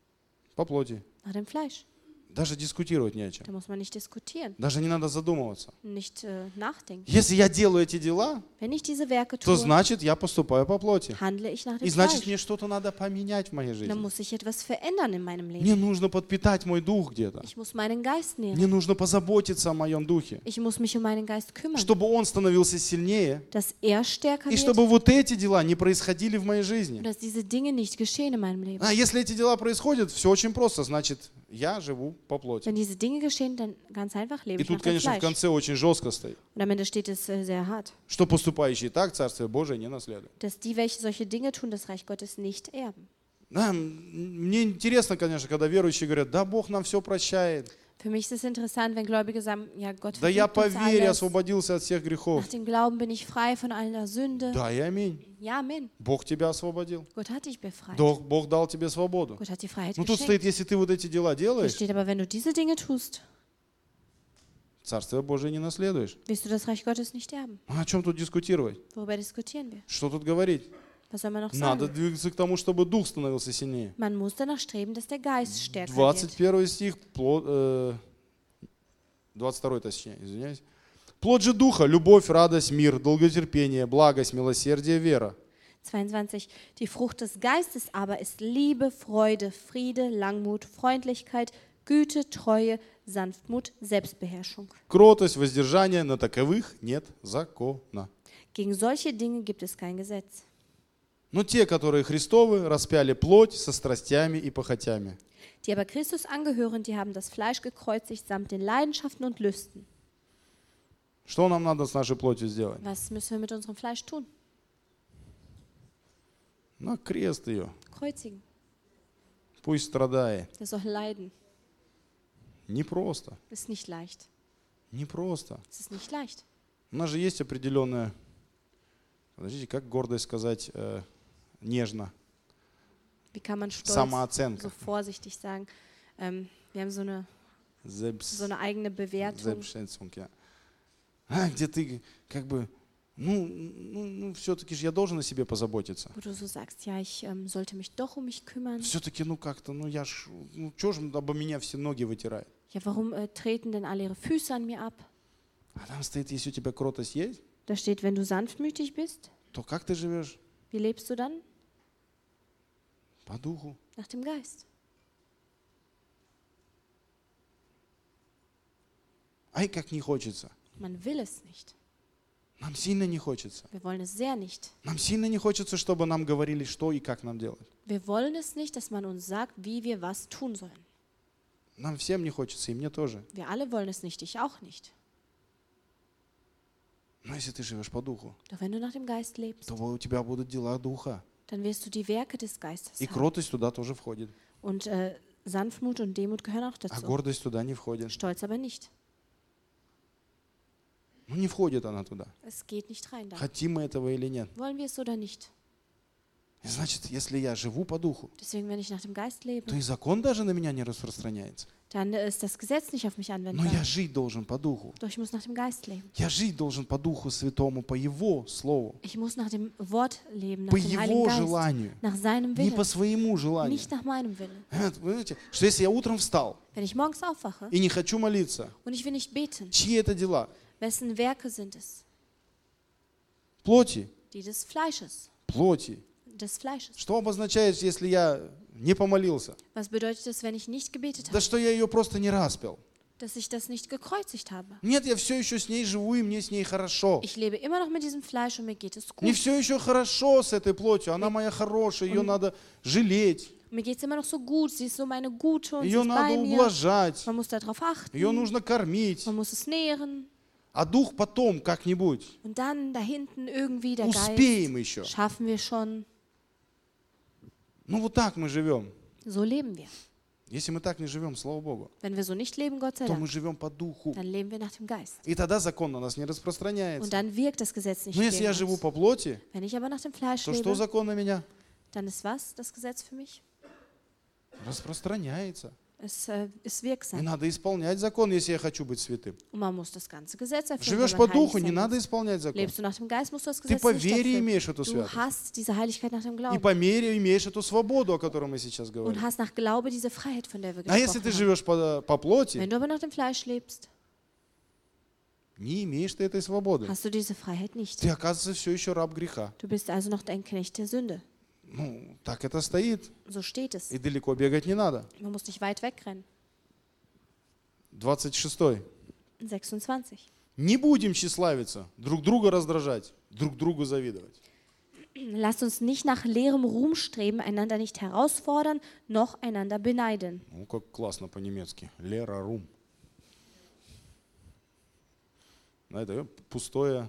По плоти. Nach dem Fleisch. Даже дискутировать не о чем. Da muss man nicht diskutieren, Даже не надо задумываться. nicht äh, nachdenken. Если я делаю эти дела, Wenn ich diese Werke то tue, значит, я поступаю по плоти. handle ich nach dem И значит, Fleisch. мне что-то надо поменять в моей Dann жизни. muss ich etwas verändern in meinem Leben. Мне нужно подпитать мой дух где-то. Ich muss meinen Geist nähren. Мне нужно позаботиться о моем духе, Ich muss mich um meinen Geist kümmern, чтобы он становился сильнее, dass er stärker и wird чтобы вот эти дела не происходили в моей und жизни. dass diese Dinge nicht geschehen in meinem Leben. А если эти дела происходят, все очень просто, значит, я живу по плоти. Wenn diese Dinge geschehen, dann ganz einfach lebe И ich nach тут, dem конечно, в Fleisch. конце очень жестко стоит, Und am Ende steht es äh, sehr hart, что поступающие так Царствие Божие не наследуют. dass die, welche solche Dinge tun, das Reich Gottes nicht erben. Да, м, мне интересно, конечно, когда верующие говорят, да, Бог нам все прощает, Für mich ist es interessant, wenn Gläubige sagen, ja, Gott да я vergibt по uns вере alles. освободился от всех грехов. Nach dem Glauben bin ich frei von aller Sünde. Да, и аминь. Ja, Amen. Бог тебя освободил. Gott hat dich befreit. Бог, Бог дал тебе свободу. Gott hat die Freiheit Ну тут geschenkt. стоит, если ты вот эти дела Hier делаешь, steht aber, wenn du diese Dinge tust, Царствие Божие не наследуешь. wirst du das Reich Gottes nicht erben. А о чем тут дискутировать? Worüber diskutieren wir? Что тут говорить? Was soll man noch Надо sagen? двигаться к тому, чтобы дух становился сильнее. Man muss danach streben, dass der Geist stärker двадцать wird. первый стих, плод, э, двадцать второй, точнее, извиняюсь. Плод же духа, любовь, радость, мир, долготерпение, благость, милосердие, вера. zweiundzwanzig. Die Frucht des Geistes aber ist Liebe, Freude, Friede, Langmut, Freundlichkeit, Güte, Treue, Sanftmut, Selbstbeherrschung. Кротость, воздержание, на таковых нет закона. Gegen solche Dinge gibt es kein Gesetz. Но те, которые Христовы, распяли плоть со страстями и похотями. Die aber Christus angehören, die haben das Fleisch gekreuzigt samt den Leidenschaften und Lüsten. Что нам надо с нашей плотью сделать? Was müssen wir mit unserem Fleisch tun? На крест ее. Kreuzigen. Пусть страдает. Das soll leiden. Не просто. Ist nicht leicht. Не просто. Es ist nicht leicht. У нас же есть определенная, подождите, как гордость сказать э, нежно? Wie kann man stolz, Самооценка. so vorsichtig sagen? Ähm, wir haben so eine, Selbst- so eine eigene Bewertung. Selbstschätzung, ja. А, где ты как бы, ну, ну, ну все-таки же я должен о себе позаботиться. Wo du so sagst, ja, ich ähm, sollte mich doch um mich kümmern. Все-таки, ну как-то, ну я ж, ну что же обо меня все ноги вытирают? Ja, warum äh, treten denn alle ihre Füße an mir ab? А там стоит, если у тебя кротость есть, Da steht, wenn du sanftmütig bist, то как ты живешь? wie lebst du dann? По духу. Nach dem Geist. Ай, как не хочется. Man will es nicht. Нам сильно не хочется. Wir wollen es sehr nicht. Нам сильно не хочется, чтобы нам говорили, что и как нам делать. Wir wollen es nicht, dass man uns sagt, wie wir was tun sollen. Нам всем не хочется, и мне тоже. Wir alle wollen es nicht, ich auch nicht. Но если ты живешь по духу, Doch wenn du nach dem Geist lebst, то у тебя будут дела духа. dann wirst du die Werke des Geistes И haben. кротость туда тоже входит. Und äh, Sanftmut und Demut gehören auch А dazu. гордость туда не входит. Stolz aber nicht. Ну не входит она туда. Es geht nicht rein da. Хотим мы этого или нет. Wollen wir es oder nicht? И значит, если я живу по духу, Deswegen, wenn ich nach dem Geist lebe, то и закон даже на меня не распространяется. dann äh, ist das Gesetz nicht auf mich Но anwendbar. я жить должен по духу. Doch ich muss nach dem Geist leben. Я жить должен по Духу Святому, по Его Слову, Ich muss nach dem Wort leben, nach по dem Heiligen Его Geist, желанию, nach seinem не по Willen, своему желанию. nicht nach meinem Willen. Вы знаете, что если я утром встал Wenn ich morgens aufwache и не хочу молиться, und ich will nicht beten, чьи это дела? wessen Werke sind es? Плоти. Die des Fleisches. Плоти. Des Fleisches. Что обозначает, если я не помолился? Was bedeutet es, wenn ich nicht gebetet Да habe? что я ее просто не распял. Dass ich das nicht gekreuzigt habe. Нет, я все еще с ней живу, и мне с ней хорошо. Ich lebe immer noch mit diesem Fleisch und mir geht es Мне gut. все еще хорошо с этой плотью, она моя хорошая, ее надо жалеть, Mir geht es immer noch so gut. Sie ist so meine Gute und sie ее ist надо bei mir. ублажать, Man muss darauf achten. ее нужно кормить. Man muss es nähren. А дух потом как-нибудь. Und dann da hinten irgendwie der Успеем Geist. еще. Schaffen wir schon. Ну вот так мы живем. So leben wir. Если мы так не живем, слава Богу, Wenn wir so nicht leben, Gott sei то мы Dank, живем по духу. dann leben wir nach dem Geist. И тогда закон на нас не Und распространяется. dann wirkt das Gesetz nicht Но если я gegen живу uns. по плоти, Wenn ich aber nach dem Fleisch то что lebe, закон на меня? dann ist was das Gesetz für mich? Распространяется. Es äh, ist И wirksam. надо исполнять закон, если я хочу быть святым. Und man muss das ganze Gesetz erfüllen. Живешь wenn по man heilig духу, не sein надо will. исполнять закон. Lebst du nach dem Geist, musst du das Ты Gesetz по nicht вере erfüllen. имеешь эту Du святость. hast diese Heiligkeit nach dem И Glauben. по мере имеешь эту свободу, о которой мы сейчас Und говорим. hast nach Glaube diese Freiheit, von der wir А если gesprochen ты haben. живешь по, по плоти, Wenn du aber nach dem Fleisch lebst, не имеешь ты этой свободы. hast du diese Freiheit nicht. Ты, оказывается, все еще раб греха. Du bist also noch ein Knecht der Sünde. Ну, так это стоит. So steht es. И далеко бегать не надо. Man muss nicht weit wegrennen. двадцать шестой. sechsundzwanzig. Не будем тщеславиться, друг друга раздражать, друг другу завидовать. Lasst uns nicht nach leerem Ruhm streben, einander nicht herausfordern, noch einander beneiden. Ну, как классно по-немецки. Лера рум. На это пустое,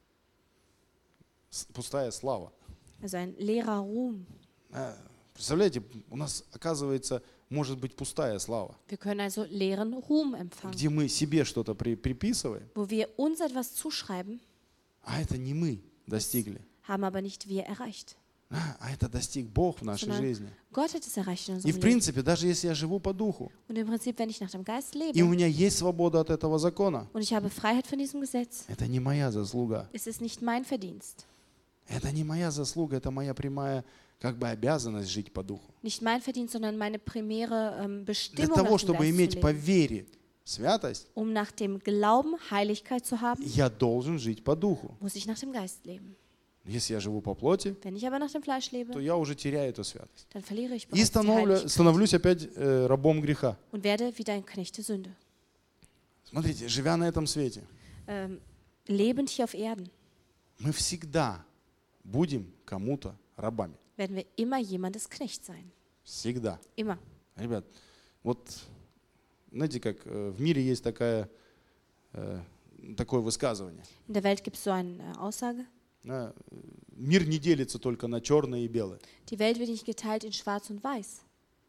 с- пустая слава. Also ein leerer Ruhm. А, Представляете, у нас, оказывается, может быть пустая слава, Wir können also leeren Ruhm empfangen, где мы себе что-то при- приписываем, wo wir uns etwas zuschreiben, а это не мы достигли, haben aber nicht wir erreicht. а а это достиг Бог в нашей Sondern жизни. Gott hat es erreicht in И unserem в Leben. принципе, даже если я живу по духу, Und im Prinzip, wenn ich nach dem Geist и у lebe меня есть свобода от этого закона, und ich habe Freiheit von diesem Gesetz, это не моя заслуга. ist es nicht mein Verdienst. Это не моя заслуга, это моя прямая как бы обязанность жить по духу. Nicht mein Verdienst, sondern meine primäre ähm, Для Bestimmung, того, nach dem чтобы Geist zu иметь по leben. вере святость, Um nach dem Glauben Heiligkeit zu haben, я должен жить по духу. muss ich nach dem Geist leben. Если я живу по плоти, Wenn ich aber nach dem Fleisch то lebe, я уже теряю эту святость. dann verliere ich И bereits die становлю- Heiligkeit становлюсь опять э, рабом греха. und werde wieder ein Knecht der Sünde. Смотрите, живя на этом свете, Ähm, lebend hier auf Erden мы всегда будем кому-то рабами. werden wir immer jemandes Knecht sein. Всегда. Immer. Ребят, вот знаете, как э, в мире есть такая, э, такое высказывание. In der Welt gibt es so eine äh, Aussage. Да, э, Мир не делится только на черное и белое. Die Welt wird nicht geteilt in Schwarz und Weiß.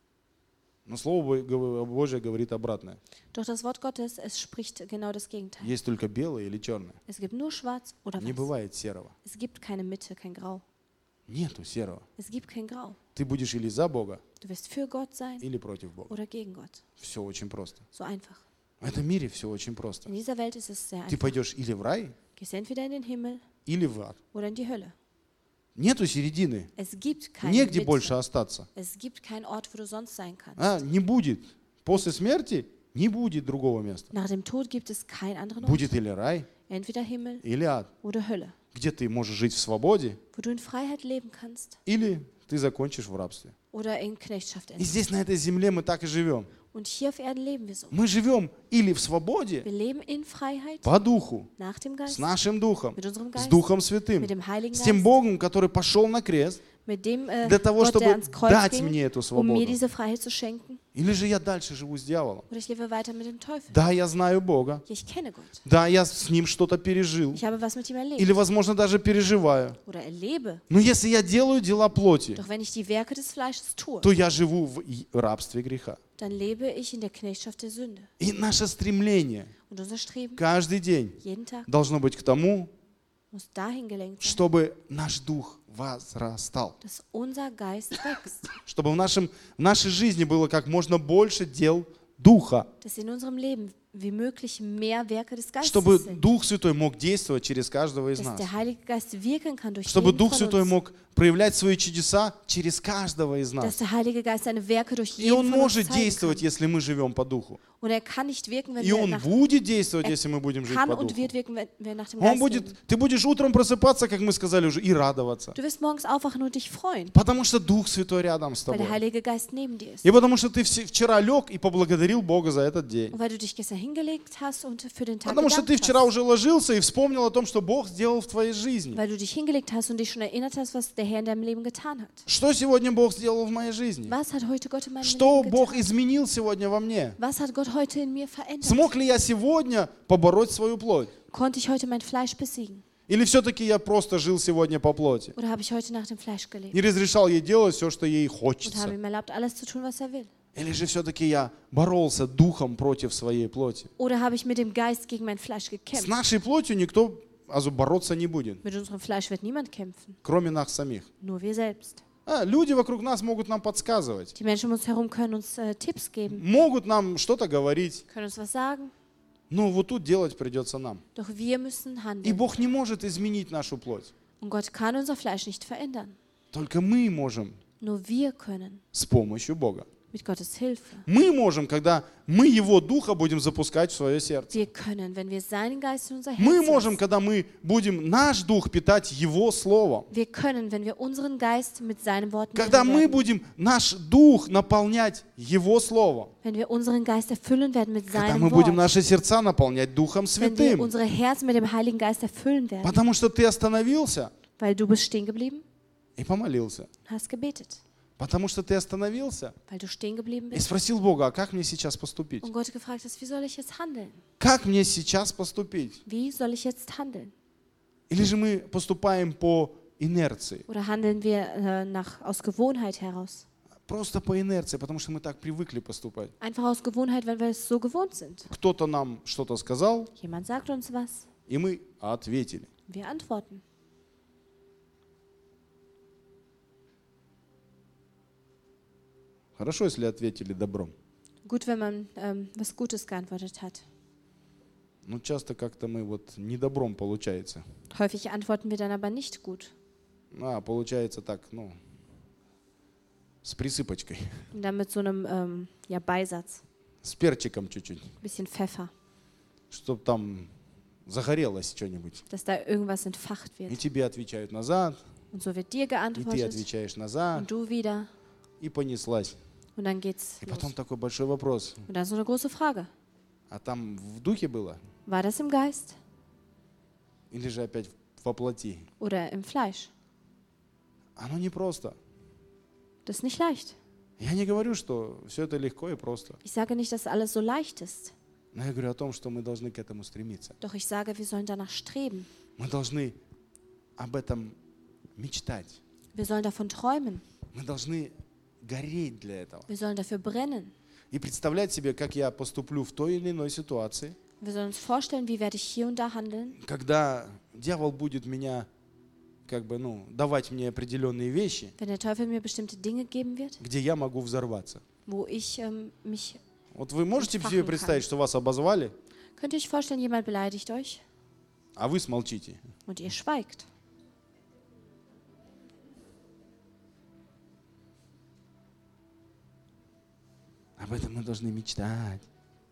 Но Слово Бо- Божье говорит обратное. Doch das Wort Gottes, es spricht genau das Gegenteil. Есть только белое или черное. Es gibt nur Schwarz oder Не Weiß. бывает серого. Es gibt keine Mitte, kein Grau. Нету серого. Es gibt kein Grau. Ты будешь или за Бога, Du wirst für Gott sein или против Бога. oder gegen Gott. Все очень просто. So einfach. В этом мире все очень просто. In dieser Welt ist es sehr Ты einfach. пойдешь или в рай, Gehst entweder in den Himmel или в ад. oder in die Hölle. Нету середины. Es gibt keine Негде больше Mitte. остаться. Es gibt keinen Ort, wo du sonst sein kannst. А, не будет. После смерти не будет другого места. Nach dem Tod gibt es keinen anderen Ort. Будет или рай, Entweder Himmel или ад. oder Hölle, Где ты можешь жить в свободе, wo du in Freiheit leben kannst или ты закончишь в рабстве. oder in Knechtschaft И endest. здесь, на этой земле, мы так и живем. Und hier auf Erden leben wir so. Мы живем или в свободе, Wir leben in Freiheit по духу, nach dem с Geist, нашим духом, mit unserem с Geist, Духом Святым, mit dem Heiligen с тем Geist, Богом, который пошел на крест mit dem äh, для того, Gott, der чтобы ans Kreuz дать ging, мне эту um mir свободу. diese Freiheit zu schenken. Или же я дальше живу с дьяволом? Oder ich lebe weiter mit dem Teufel. Да, я знаю Бога. Ja, ich kenne Gott. Да, я с Ним что-то пережил. Ich habe was mit ihm erlebt. Или, возможно, даже переживаю. Oder erlebe. Но если я делаю дела плоти, Doch wenn ich die Werke des Fleisches tue, то я живу в и- рабстве греха. dann lebe ich in der Knechtschaft der Sünde. И наше стремление Und unser Streben, каждый день jeden Tag, должно быть к тому, muss dahin gelenkt sein, чтобы наш дух возрастал. dass unser Geist wächst. Чтобы в, нашем, в нашей жизни было как можно больше дел духа. Dass in unserem Leben wie möglich mehr Werke des Geistes Чтобы sind. Дух Святой мог действовать через каждого из Dass нас. der Heilige Geist wirken kann durch Чтобы jeden Дух von Святой uns. мог проявлять свои чудеса через каждого из Dass нас. der Heilige Geist seine Werke durch И Он jeden von uns может zeigen действовать, kann. если мы живем по Духу. Und er kann nicht wirken, wenn И wir Он nach, будет действовать, er если мы будем жить kann по und Духу. wird wirken, wenn wir nach dem Он Geist будет, leben. ты будешь утром просыпаться, как мы сказали уже, и радоваться. Du wirst morgens aufwachen und dich freuen, Потому что Дух Святой рядом с weil der тобой. Heilige Geist neben dir ist. И потому что ты все- вчера лег и поблагодарил Бога за этот день. Und weil du dich gestern hingelegt hast und für den Tag Потому что ты gedankt вчера hast. уже ложился и вспомнил о том, что Бог сделал в твоей жизни. Weil du dich hingelegt hast und dich schon erinnert hast, was der Herr in deinem Leben getan hat. Что сегодня Бог сделал в моей жизни? Was hat heute Gott in meinem Что Leben Бог getan? изменил сегодня во мне? Was hat Gott heute in mir verändert? Смог ли я сегодня побороть свою плоть? Konnte ich heute mein Fleisch besiegen? Или все-таки я просто жил сегодня по плоти? Oder habe ich heute nach dem Fleisch gelebt Не разрешал ей делать все, что ей und habe хочется? ihm erlaubt, alles zu tun, was er will? Или же все-таки я боролся духом против своей плоти? Oder habe ich mit dem Geist gegen mein Fleisch С gekämpft? нашей плотью никто also, бороться не будет, Mit unserem Fleisch wird niemand kämpfen, кроме нас самих. nur wir selbst. А, люди вокруг нас могут нам подсказывать, Die Menschen um uns herum können uns äh, Tipps geben, могут нам что-то говорить, können uns was sagen, но вот тут делать придется нам. doch wir müssen И handeln. Бог не может изменить нашу плоть. Und Gott kann unser Fleisch nicht verändern. Только мы можем Nur wir können с помощью Бога. mit Gottes Hilfe. Мы можем, когда мы Его Духа будем запускать в свое сердце. Wir können, wenn wir seinen Geist in unser Мы Herz можем, lassen. когда мы будем наш Дух питать Его Словом. Wir können, wenn wir unseren Geist mit seinen Worten Когда füllen мы werden. будем наш Дух наполнять Его Словом. Wenn wir unseren Geist erfüllen werden mit Когда seinem мы будем Wort. наши сердца наполнять Духом Wenn wir Святым. unsere Herzen mit dem Heiligen Geist erfüllen werden. Потому что ты остановился Weil du bist stehen geblieben и помолился. und hast gebetet. Потому что ты остановился Weil du stehen geblieben и bist спросил Бога, а как мне сейчас поступить? und Gott gefragt hast, wie soll ich jetzt handeln? Как мне сейчас поступить? Wie soll ich jetzt handeln? Или же мы поступаем по инерции? Oder handeln wir äh, nach, aus Gewohnheit heraus? Просто по инерции, потому что мы так привыкли поступать. Einfach aus Gewohnheit, weil wir es so gewohnt sind. Кто-то нам что-то сказал, Jemand sagt uns was, и мы ответили. wir antworten. Хорошо, если ответили добром. Gut, wenn man ähm, was Gutes geantwortet hat. Но часто как-то мы вот не добром получается. Häufig antworten wir dann aber nicht gut. А, получается так, ну, с присыпочкой, Und dann mit so einem ähm, ja, Beisatz, с перчиком чуть-чуть, bisschen Pfeffer, чтобы там загорелось что-нибудь. dass da irgendwas entfacht И wird. тебе отвечают назад, Und so wird dir и ты geantwortet отвечаешь назад, und du wieder. и понеслась. Und dann geht's И los. потом такой большой вопрос. Und dann so eine große Frage. А там в духе было? War das im Geist Или же опять во плоти? oder im Fleisch? Оно не просто. Das ist nicht leicht. Я не говорю, что все это легко и просто. Ich sage nicht, dass alles so leicht ist. Но я говорю о том, что мы должны к этому стремиться. Doch ich sage, wir sollen danach streben. Мы должны об этом мечтать. Wir sollen davon träumen. Мы должны гореть для этого. Wir sollen dafür brennen. И представлять себе, как я поступлю в той или иной ситуации, Wir sollen uns vorstellen, wie werde ich hier und da handeln, когда дьявол будет меня, как бы, ну, давать мне определенные вещи, wenn der Teufel mir bestimmte Dinge geben wird, где я могу взорваться. wo ich ähm, mich... Вот вы можете Entfachen себе представить, kann. что вас обозвали, Könnt ihr euch vorstellen, jemand beleidigt euch а вы смолчите? und ihr schweigt? Об этом мы должны мечтать.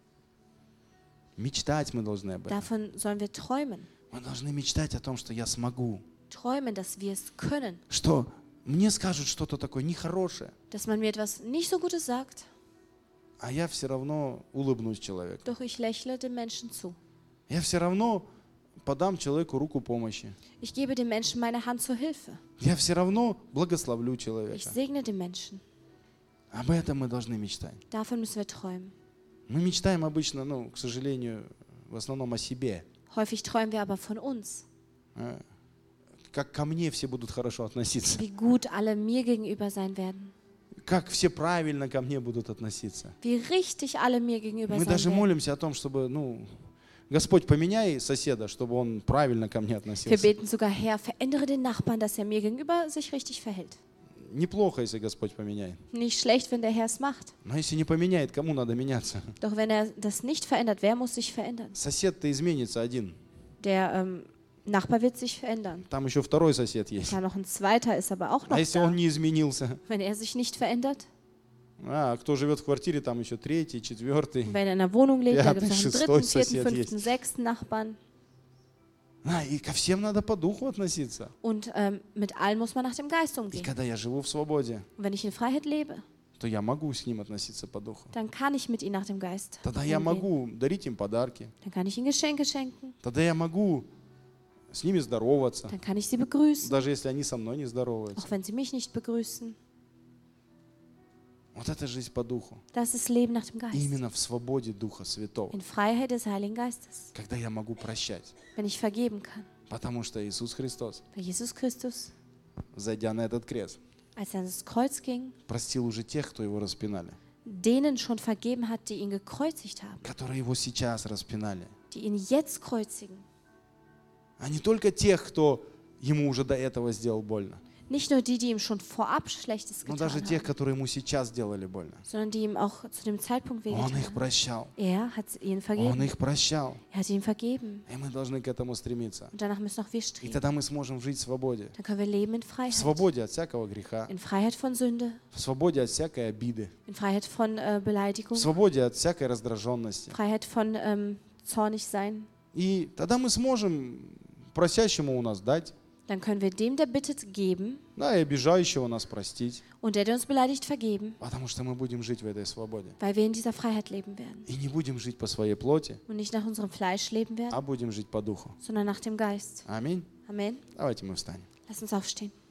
Мечтать мы должны об этом. Davon sollen wir träumen. Мы должны мечтать о том, что я смогу. Träumen, dass wir es können. Что мне скажут что-то такое нехорошее, Dass man mir etwas nicht so Gutes sagt, а я все равно улыбнусь человеку. doch ich lächle dem Menschen zu. Я все равно подам человеку руку помощи. Ich gebe dem Menschen meine Hand zur Hilfe. Я все равно благословлю Ich человека. segne den Menschen. Об этом мы должны мечтать. Davon müssen wir träumen. Мы мечтаем обычно, ну, к сожалению, в основном о себе. Häufig träumen wir aber von uns, А, Как ко мне все будут хорошо относиться. wie gut alle mir gegenüber sein werden, Как все правильно ко мне будут относиться. wie richtig alle mir gegenüber Мы sein даже werden. молимся о том, чтобы, ну, Господь, поменяй соседа, чтобы он правильно ко мне Wir относился. beten sogar, Herr, verändere den Nachbarn, dass er mir gegenüber sich richtig verhält. Неплохо, если Господь поменяет. Nicht schlecht, wenn der Herr es macht. Но если не поменяет, кому надо меняться? Doch wenn er das nicht verändert, wer muss sich verändern? Сосед-то изменится один. Der ähm, Nachbar wird sich verändern. Там еще второй сосед есть. Da noch ein zweiter ist aber auch А noch если da. он не изменился? Wenn er sich nicht verändert, А, кто живет в квартире, там еще третий, четвертый. wenn er in einer Wohnung lebt, da Ja, gibt es noch einen шестой dritten, vierten, сосед fünften, есть. sechsten Nachbarn. А, и ко всем надо по духу относиться. Und ähm, mit allen muss man nach dem Geist И umgehen. когда я живу в свободе, Und wenn ich in Freiheit lebe, то я могу с ним относиться по духу. dann kann ich mit ihnen nach dem Geist Тогда я umgehen. могу дарить им подарки. Dann kann ich ihnen Geschenke schenken. Тогда я могу с ними здороваться, Dann kann ich sie begrüßen, даже если они со mной не здороваются. auch wenn sie mich nicht begrüßen. Вот это жизнь по духу. Das ist Leben nach dem Geist. Именно в свободе Духа Святого. In Freiheit des Heiligen Geistes. Когда я могу прощать. Wenn ich vergeben kann. Потому что Иисус Христос, Weil Jesus Christus, зайдя на этот крест, als er ans Kreuz ging, простил уже тех, кто его распинали. denen schon vergeben hat, die ihn gekreuzigt haben, Которые его сейчас распинали. die ihn jetzt kreuzigen. А не только тех, кто ему уже до этого сделал больно. Nicht nur die, die ihm schon vorab Schlechtes Но getan даже тех, haben, которые ему сейчас сделали больно. sondern die ihm auch zu dem Zeitpunkt Он wehgetan их haben. прощал. Er hat ihnen Он vergeben. их прощал. Er hat ihnen vergeben. И мы должны к этому стремиться. Und danach müssen auch wir И streben. тогда мы сможем жить в свободе. Dann können wir leben in В Freiheit. свободе от всякого греха. In Freiheit von Sünde, В свободе от всякой обиды. in Freiheit von äh, В Beleidigung, свободе от всякой раздраженности. Freiheit von ähm, zornig sein. И тогда мы сможем просящему у нас дать, Dann können wir dem, der bittet, geben да, и обижающего нас простить, und der, der uns beleidigt, vergeben, потому что мы будем жить в этой свободе. weil wir in dieser Freiheit leben werden. И не будем жить по своей плоти, Und nicht nach unserem Fleisch leben werden, а будем жить по духу. sondern nach dem Geist. Аминь. Amen. Давайте мы встанем. Lass uns aufstehen.